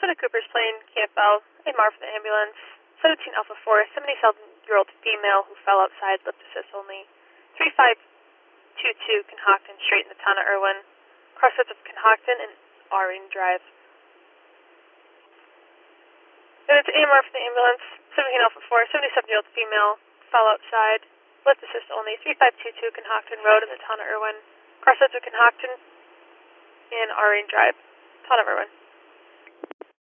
to Cooper's Plain, KFL, AMR for the ambulance, 17 Alpha 4, 77-year-old female who fell outside, lip assist only, 3522 Conhockton Street in the town of Irwin, crossroads of Conhockton and Auring Drive. And it's AMR for the ambulance, 17 Alpha 4, 77-year-old female, fell outside, lip assist only, 3522 Conhockton Road in the town of Irwin, crossroads of Conhockton and Auring Drive, town of Irwin.